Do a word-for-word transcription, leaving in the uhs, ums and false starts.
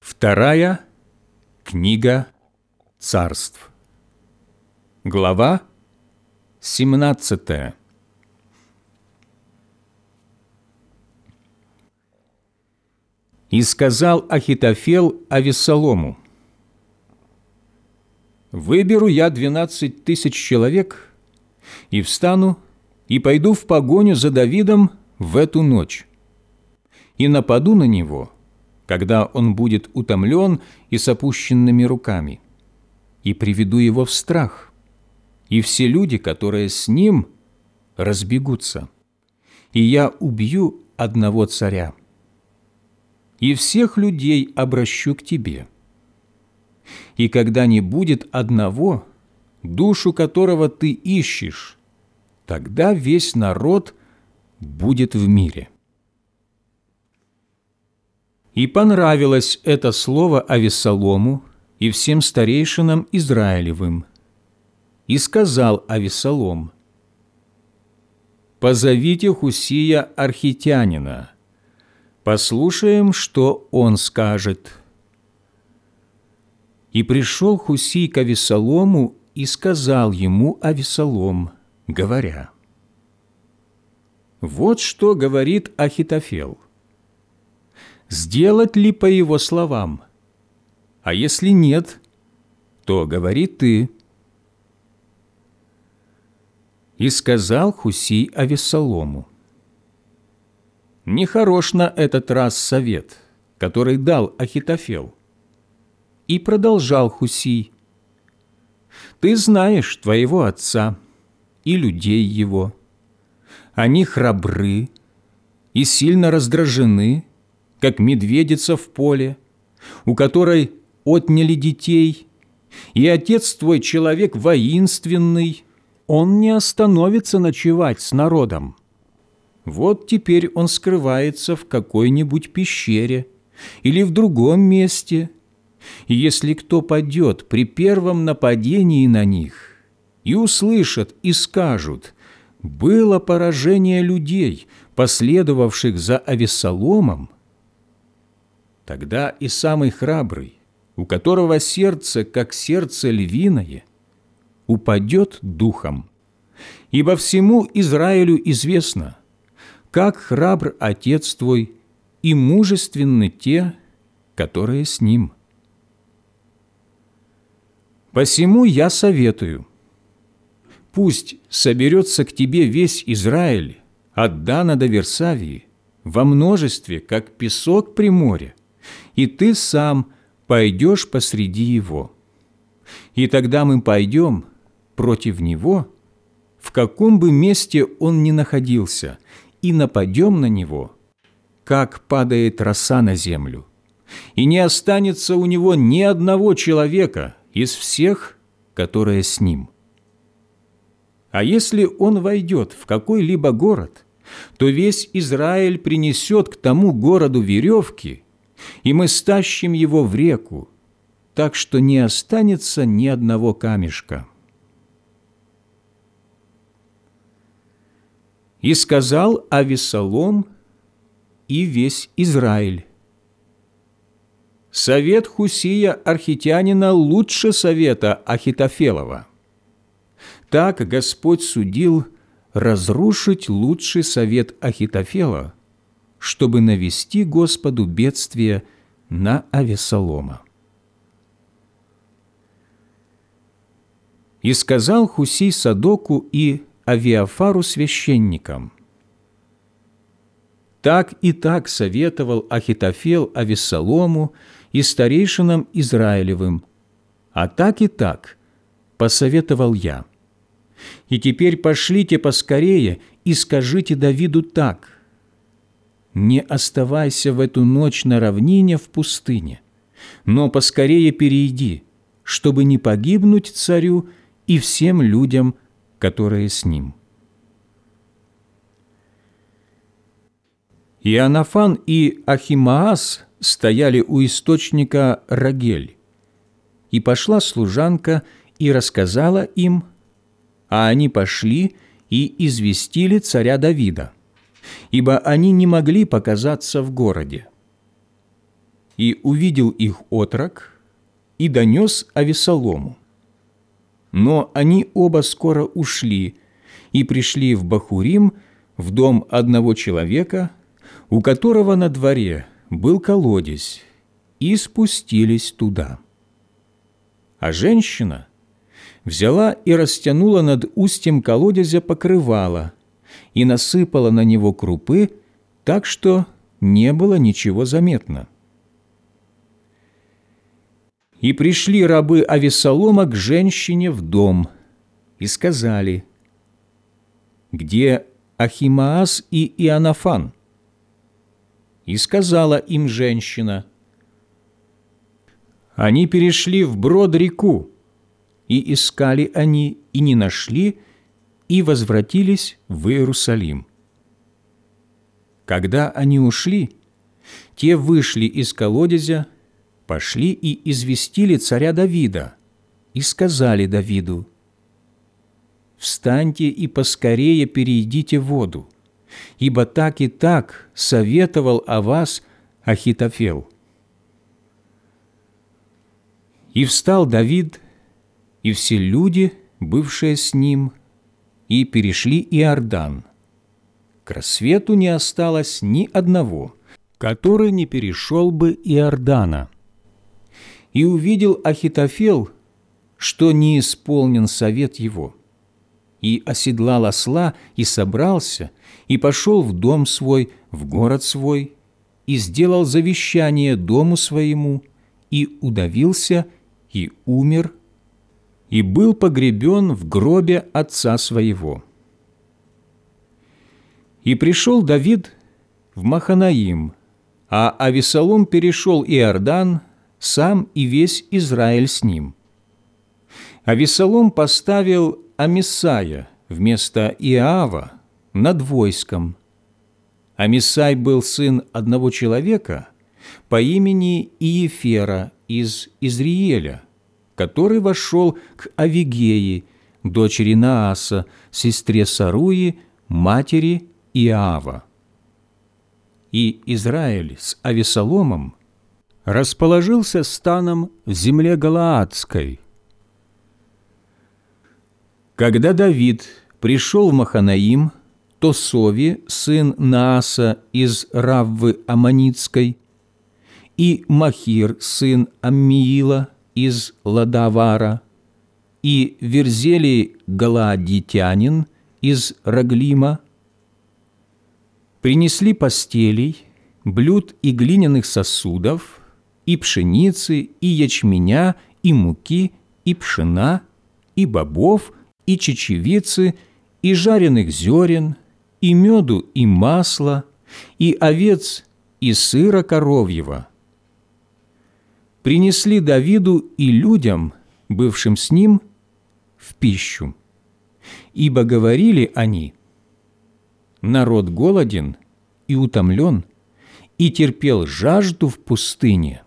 Вторая книга Царств. Глава семнадцатая. «И сказал Ахитофел Авессалому: выберу я двенадцать тысяч человек, и встану, и пойду в погоню за Давидом в эту ночь, и нападу на него, когда он будет утомлен и с опущенными руками, и приведу его в страх, и все люди, которые с ним, разбегутся, и я убью одного царя, и всех людей обращу к тебе. И когда не будет одного, душу которого ты ищешь, тогда весь народ будет в мире». И понравилось это слово Авессалому и всем старейшинам Израилевым. И сказал Авессалом: «Позовите Хусия архитянина, послушаем, что он скажет». И пришел Хусий к Авессалому и сказал ему Авессалом, говоря: «Вот что говорит Ахитофел. Сделать ли по его словам? А если нет, то говори ты». И сказал Хусий Авессалому: «Нехорош на этот раз совет, который дал Ахитофел». И продолжал Хусий: «Ты знаешь твоего отца и людей его. Они храбры и сильно раздражены, как медведица в поле, у которой отняли детей, и отец твой человек воинственный, он не остановится ночевать с народом. Вот теперь он скрывается в какой-нибудь пещере или в другом месте, и если кто падет при первом нападении на них, и услышат и скажут: было поражение людей, последовавших за Авессаломом, тогда и самый храбрый, у которого сердце, как сердце львиное, упадет духом. Ибо всему Израилю известно, как храбр отец твой и мужественны те, которые с ним. Посему я советую: пусть соберется к тебе весь Израиль от Дана до Версавии во множестве, как песок при море, и ты сам пойдешь посреди его. И тогда мы пойдем против него, в каком бы месте он ни находился, и нападем на него, как падает роса на землю, и не останется у него ни одного человека из всех, которые с ним. А если он войдет в какой-либо город, то весь Израиль принесет к тому городу веревки, и мы стащим его в реку, так что не останется ни одного камешка». И сказал Авессалом и весь Израиль: «Совет Хусия архитянина лучше совета Ахитофелова. Так Господь судил разрушить лучший совет Ахитофела, чтобы навести Господу бедствие на Авессалома». И сказал Хусий Садоку и Авиафару священникам: «Так и так советовал Ахитофел Авессалому и старейшинам Израилевым, а так и так посоветовал я. И теперь пошлите поскорее и скажите Давиду так: не оставайся в эту ночь на равнине в пустыне, но поскорее перейди, чтобы не погибнуть царю и всем людям, которые с ним». Иоаннафан и Ахимаас стояли у источника Рогель, и пошла служанка и рассказала им, а они пошли и известили царя Давида, ибо они не могли показаться в городе. И увидел их отрок, и донес Авесолому. Но они оба скоро ушли и пришли в Бахурим, в дом одного человека, у которого на дворе был колодезь, и спустились туда. А женщина взяла и растянула над устьем колодезя покрывало и насыпала на него крупы, так что не было ничего заметно. И пришли рабы Авесолома к женщине в дом и сказали: «Где Ахимаас и Ионафан?» И сказала им женщина: «Они перешли вброд реку, и искали они, и не нашли, и возвратились в Иерусалим». Когда они ушли, те вышли из колодезя, пошли и известили царя Давида, и сказали Давиду: «Встаньте и поскорее перейдите воду, ибо так и так советовал о вас Ахитофел». И встал Давид, и все люди, бывшие с ним, и перешли Иордан. К рассвету не осталось ни одного, который не перешел бы Иордана. И увидел Ахитофел, что не исполнен совет его, и оседлал осла, и собрался, и пошел в дом свой, в город свой, и сделал завещание дому своему, и удавился, и умер, и был погребен в гробе отца своего. И пришел Давид в Маханаим, а Авесолом перешел Иордан, сам и весь Израиль с ним. Авесолом поставил Амисая вместо Иоава над войском. Амисай был сын одного человека по имени Иефера из Изриеля, который вошел к Авигее, дочери Нааса, сестре Саруи, матери Иоава. И Израиль с Авесоломом расположился станом в земле Галаадской. Когда Давид пришел в Маханаим, то Сови, сын Нааса из Раввы Аммонитской, и Махир, сын Аммиила из Ладавара, и Верзелий Галаадитянин из Раглима принесли постелей, блюд и глиняных сосудов, и пшеницы, и ячменя, и муки, и пшена, и бобов, и чечевицы, и жареных зерен, и меду, и масла, и овец, и сыра коровьего. Принесли Давиду и людям, бывшим с ним, в пищу. Ибо говорили они: «Народ голоден и утомлен, и терпел жажду в пустыне».